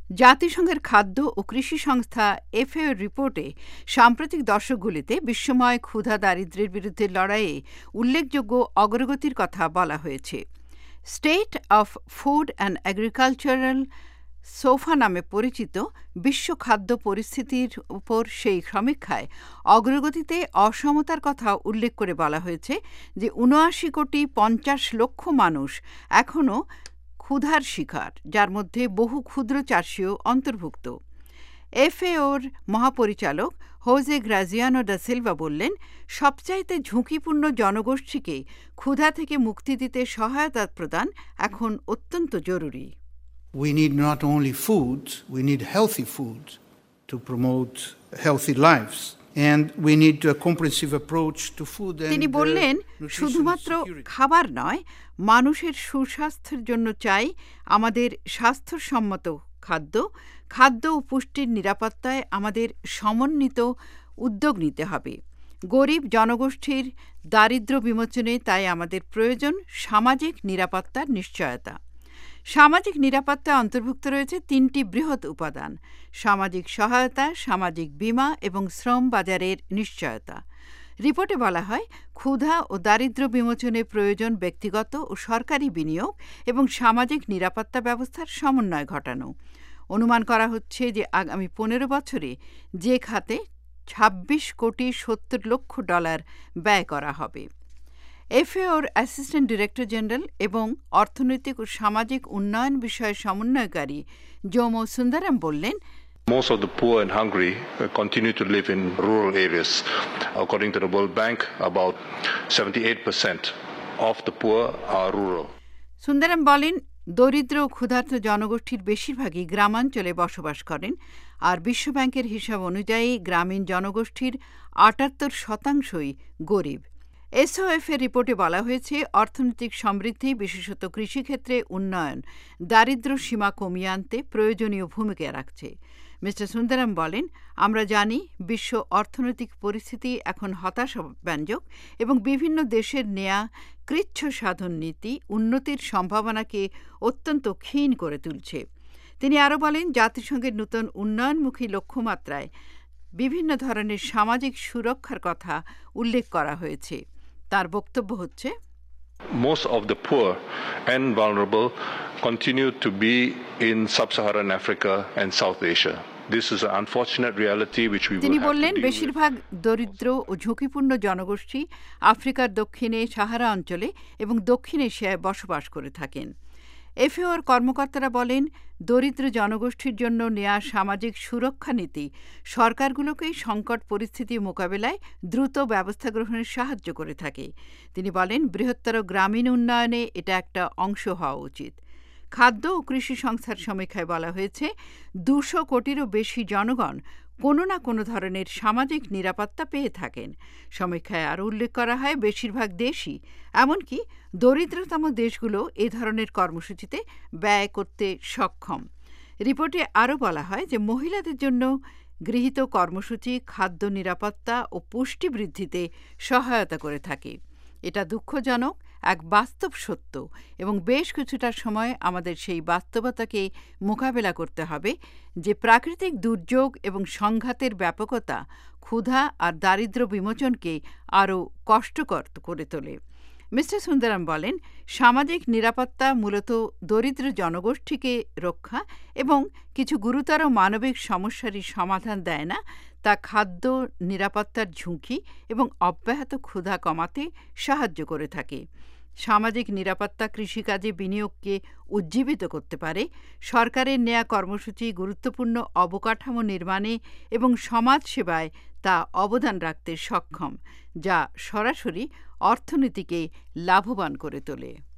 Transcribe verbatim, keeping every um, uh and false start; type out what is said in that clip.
জাতিসংঘের খাদ্য ও কৃষি সংস্থা এফএওর রিপোর্টে সাম্প্রতিক দশকগুলিতে বিশ্বময় ক্ষুধা দারিদ্র্যের বিরুদ্ধে লড়াইয়ে উল্লেখযোগ্য অগ্রগতির কথা বলা হয়েছে। State of food and agricultural SOFA নামে পরিচিত বিশ্ব খাদ্য পরিস্থিতির উপর সেই সমীক্ষায় অগ্রগতিতে অসমতার কথা উল্লেখ করে বলা হয়েছে যে উনআশি কোটি পঞ্চাশ লক্ষ মানুষ এখনও ক্ষুধার শিকার, যার মধ্যে বহু ক্ষুদ্র চাষিও অন্তর্ভুক্ত। এফএওর মহাপরিচালক হোজে গ্রাজিয়ানো ডা সিলভা বললেন, সবচাইতে ঝুঁকিপূর্ণ জনগোষ্ঠীকে ক্ষুধা থেকে মুক্তি দিতে সহায়তা প্রদান এখন অত্যন্ত জরুরি। We need not only food, we need healthy food to promote healthy lives. And we need a comprehensive approach to food and তিনি বললেন, শুধুমাত্র খাবার নয়, মানুষের সুস্বাস্থ্যের জন্য চাই আমাদের স্বাস্থ্যসম্মত খাদ্য। খাদ্য ও পুষ্টির নিরাপত্তায় আমাদের সমন্বিত উদ্যোগ নিতে হবে। গরিব জনগোষ্ঠীর দারিদ্র্য বিমোচনে তাই আমাদের প্রয়োজন সামাজিক নিরাপত্তার নিশ্চয়তা। সামাজিক নিরাপত্তা অন্তর্ভুক্ত রয়েছে তিনটি বৃহৎ উপাদান: সামাজিক সহায়তা, সামাজিক বীমা এবং শ্রম বাজারের নিশ্চয়তা। রিপোর্টে বলা হয়, ক্ষুধা ও দারিদ্র্য বিমোচনে প্রয়োজন ব্যক্তিগত ও সরকারি বিনিয়োগ এবং সামাজিক নিরাপত্তা ব্যবস্থার সমন্বয় ঘটানো। অনুমান করা হচ্ছে যে আগামী পনেরো বছরে যে খাতে ছাব্বিশ কোটি সত্তর লক্ষ ডলার ব্যয় করা হবে। এফএওর অ্যাসিস্ট্যান্ট ডিরেক্টর জেনারেল এবং অর্থনৈতিক ও সামাজিক উন্নয়ন বিষয়ে সমন্বয়কারী জোমো সুন্দরম বললেন, Most of the poor and hungry continue to live in rural areas. According to the World Bank, about seventy-eight percent of the poor are rural. Sundaram বলেন, দরিদ্র ও ক্ষুধার্ত জনগোষ্ঠীর বেশিরভাগই গ্রামাঞ্চলে বসবাস করেন, আর বিশ্বব্যাংকের হিসাব অনুযায়ী গ্রামীণ জনগোষ্ঠীর আটাত্তর শতাংশই গরিব। এসওএফ এর রিপোর্টে বলা হয়েছে, অর্থনৈতিক সমৃদ্ধি, বিশেষত কৃষিক্ষেত্রে উন্নয়ন দারিদ্র্য সীমা কমিয়ে আনতে প্রয়োজনীয় ভূমিকা রাখছে। মিস্টার সুন্দরম বলেন, আমরা জানি বিশ্ব অর্থনৈতিক পরিস্থিতি এখন হতাশাব্যঞ্জক এবং বিভিন্ন দেশের নেয়া কৃচ্ছ সাধন নীতি উন্নতির সম্ভাবনাকে অত্যন্ত ক্ষীণ করে তুলছে। তিনি আরও বলেন, জাতিসংঘের নতুন উন্নয়নমুখী লক্ষ্যমাত্রায় বিভিন্ন ধরনের সামাজিক সুরক্ষার কথা উল্লেখ করা হয়েছে। তার বক্তব্য হচ্ছে, Most of the poor and vulnerable continue to be in sub-Saharan Africa and South Asia. This is an unfortunate reality which we will have to তিনি deal বললেন, with. বেশিরভাগ দরিদ্র ও ঝুঁকিপূর্ণ জনগোষ্ঠী আফ্রিকার দক্ষিণে সাহারা অঞ্চলে এবং দক্ষিণ এশিয়ায় বসবাস করে থাকেন। এফএওর কর্মকর্তারা বলেন, দরিদ্র জনগোষ্ঠীর জন্য নেয়া সামাজিক সুরক্ষা নীতি সরকারগুলোকেই সংকট পরিস্থিতি মোকাবেলায় দ্রুত ব্যবস্থা গ্রহণে সাহায্য করে থাকে। তিনি বলেন, বৃহত্তর গ্রামীণ উন্নয়নে এটা একটা অংশ হওয়া উচিত। খাদ্য ও কৃষি সংস্থার সমীক্ষায় বলা হয়েছে, দুশো কোটিরও বেশি জনগণ কোনো না কোনো ধরনের সামাজিক নিরাপত্তা পেয়ে থাকেন। সমীক্ষায় আরও উল্লেখ করা হয়, বেশিরভাগ দেশই, এমনকি দরিদ্রতম দেশগুলো এ ধরনের কর্মসূচিতে ব্যয় করতে সক্ষম। রিপোর্টে আরও বলা হয় যে মহিলাদের জন্য গৃহীত কর্মসূচি খাদ্য নিরাপত্তা ও পুষ্টি বৃদ্ধিতে সহায়তা করে থাকে। এটা দুঃখজনক এক বাস্তব সত্য এবং বেশ কিছুটা সময় আমাদের সেই বাস্তবতাকে মোকাবেলা করতে হবে যে প্রাকৃতিক দুর্যোগ এবং সংঘাতের ব্যাপকতা ক্ষুধা আর দারিদ্র্য বিমোচনকে আরও কষ্টকর করে তোলে। মিস্টার সুন্দরম বলেন, সামাজিক নিরাপত্তা মূলত দরিদ্র জনগোষ্ঠীকে রক্ষা এবং কিছু গুরুতর মানবিক সমস্যারই সমাধান দেয় না, তা খাদ্য নিরাপত্তার ঝুঁকি এবং অব্যাহত ক্ষুধা কমাতে সাহায্য করে থাকে। সামাজিক নিরাপত্তা কৃষিকাজে বিনিয়োগকে উজ্জীবিত করতে পারে। সরকারের নেয়া কর্মসূচি গুরুত্বপূর্ণ অবকাঠামো নির্মাণে এবং সমাজসেবায় তা অবদান রাখতে সক্ষম, যা সরাসরি অর্থনীতিকে লাভবান করে তোলে।